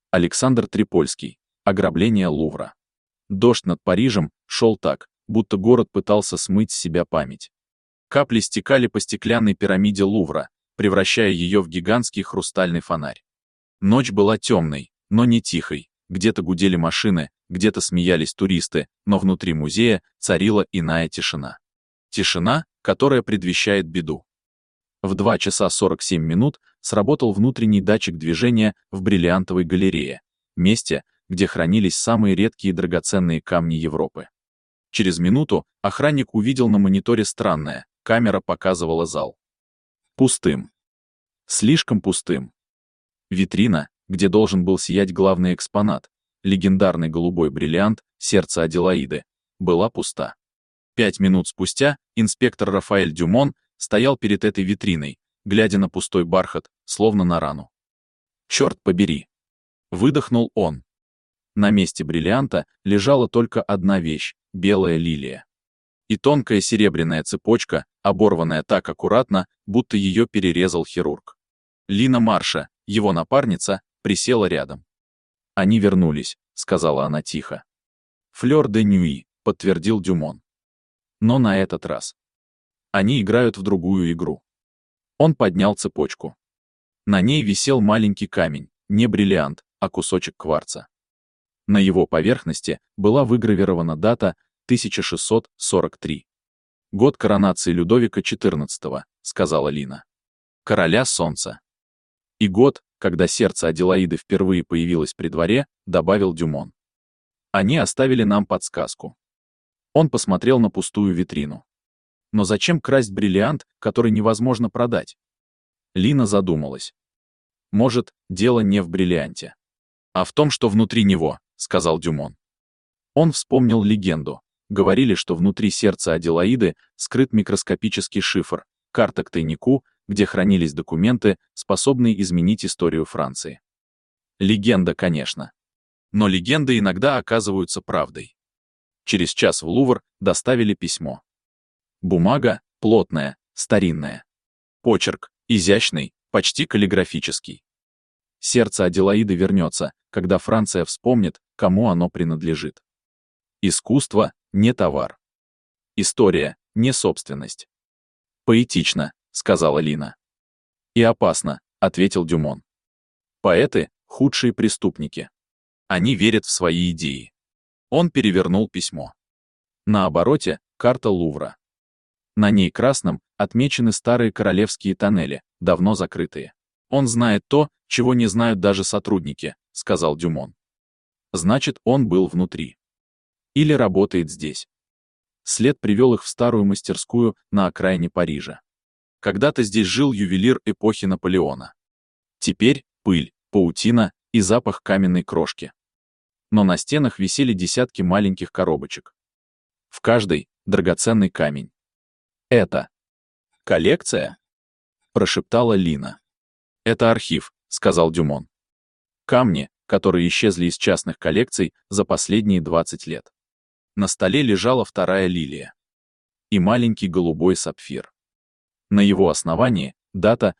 Александр Трипольский. Ограбление Лувра. Дождь над Парижем шел так, будто город пытался смыть с себя память. Капли стекали по стеклянной пирамиде Лувра, превращая ее в гигантский хрустальный фонарь. Ночь была темной, но не тихой. Где-то гудели машины, где-то смеялись туристы, но внутри музея царила иная тишина. Тишина, которая предвещает беду. В 2 часа 47 минут сработал внутренний датчик движения в Бриллиантовой галерее, месте, где хранились самые редкие драгоценные камни Европы. Через минуту охранник увидел на мониторе странное, камера показывала зал. Пустым. Слишком пустым. Витрина, где должен был сиять главный экспонат, легендарный голубой бриллиант, сердце Аделаиды, была пуста. 5 минут спустя инспектор Рафаэль Дюмон стоял перед этой витриной, глядя на пустой бархат, словно на рану. «Черт побери!» — выдохнул он. На месте бриллианта лежала только одна вещь — белая лилия. И тонкая серебряная цепочка, оборванная так аккуратно, будто ее перерезал хирург. Лина Марша, его напарница, присела рядом. «Они вернулись», — сказала она тихо. «Флёр де нюи», — подтвердил Дюмон. «Но на этот раз. Они играют в другую игру». Он поднял цепочку. На ней висел маленький камень, не бриллиант, а кусочек кварца. На его поверхности была выгравирована дата 1643. «Год коронации Людовика XIV», — сказала Лина. «Короля солнца». «И год, когда сердце Аделаиды впервые появилось при дворе», — добавил Дюмон. «Они оставили нам подсказку». Он посмотрел на пустую витрину. Но зачем красть бриллиант, который невозможно продать? Лина задумалась. Может, дело не в бриллианте, а в том, что внутри него, сказал Дюмон. Он вспомнил легенду. Говорили, что внутри сердца Аделаиды скрыт микроскопический шифр, карта к тайнику, где хранились документы, способные изменить историю Франции. Легенда, конечно. Но легенды иногда оказываются правдой. Через час в Лувр доставили письмо. Бумага плотная, старинная. Почерк изящный, почти каллиграфический. Сердце Аделаиды вернется, когда Франция вспомнит, кому оно принадлежит. Искусство — не товар. История — не собственность. «Поэтично», — сказала Лина. «И опасно», — ответил Дюмон. «Поэты — худшие преступники. Они верят в свои идеи». Он перевернул письмо. На обороте — карта Лувра. На ней красным отмечены старые королевские тоннели, давно закрытые. «Он знает то, чего не знают даже сотрудники», — сказал Дюмон. «Значит, он был внутри. Или работает здесь». След привел их в старую мастерскую на окраине Парижа. Когда-то здесь жил ювелир эпохи Наполеона. Теперь пыль, паутина и запах каменной крошки. Но на стенах висели десятки маленьких коробочек. В каждой — драгоценный камень. «Это коллекция?» — прошептала Лина. «Это архив», — сказал Дюмон. «Камни, которые исчезли из частных коллекций за последние 20 лет». На столе лежала вторая лилия. И маленький голубой сапфир. На его основании дата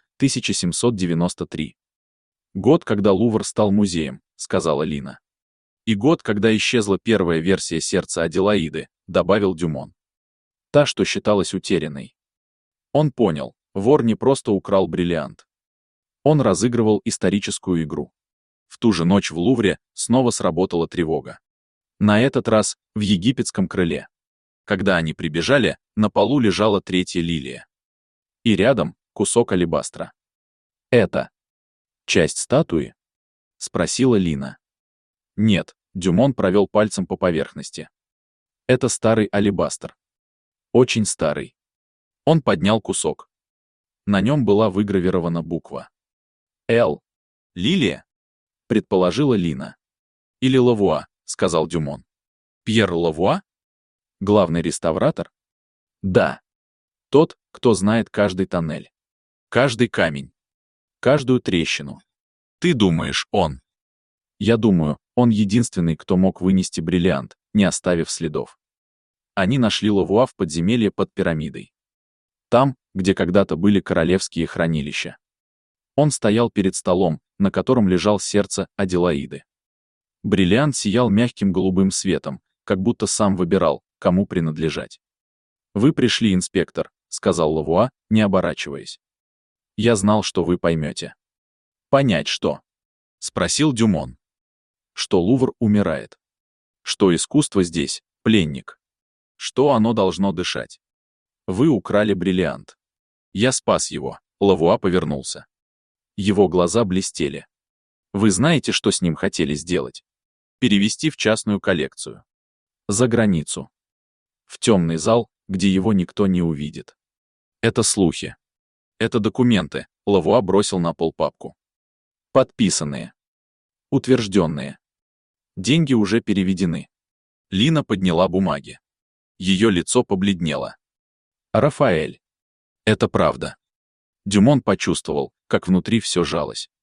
1793. «Год, когда Лувр стал музеем», — сказала Лина. «И год, когда исчезла первая версия сердца Аделаиды», — добавил Дюмон. Та, что считалась утерянной. Он понял, вор не просто украл бриллиант. Он разыгрывал историческую игру. В ту же ночь в Лувре снова сработала тревога. На этот раз в египетском крыле. Когда они прибежали, на полу лежала третья лилия. И рядом кусок алебастра. «Это часть статуи?» — спросила Лина. «Нет», — Дюмон провел пальцем по поверхности. «Это старый алебастр. Очень старый». Он поднял кусок. На нем была выгравирована буква «Л». «Лилия?» — предположила Лина. «Или Лавуа», — сказал Дюмон. «Пьер Лавуа? Главный реставратор?» «Да. Тот, кто знает каждый тоннель, каждый камень, каждую трещину». «Ты думаешь, он?» «Я думаю, он единственный, кто мог вынести бриллиант, не оставив следов». Они нашли Лавуа в подземелье под пирамидой. Там, где когда-то были королевские хранилища. Он стоял перед столом, на котором лежал сердце Аделаиды. Бриллиант сиял мягким голубым светом, как будто сам выбирал, кому принадлежать. «Вы пришли, инспектор», — сказал Лавуа, не оборачиваясь. «Я знал, что вы поймете». «Понять что?» — спросил Дюмон. «Что Лувр умирает. Что искусство здесь — пленник. Что оно должно дышать. Вы украли бриллиант. Я спас его». Лавуа повернулся. Его глаза блестели. «Вы знаете, что с ним хотели сделать? Перевести в частную коллекцию. За границу. В темный зал, где его никто не увидит. Это слухи. Это документы», — Лавуа бросил на пол папку. «Подписанные. Утвержденные. Деньги уже переведены». Лина подняла бумаги. Ее лицо побледнело. «Рафаэль. Это правда». Дюмон почувствовал, как внутри все жалось.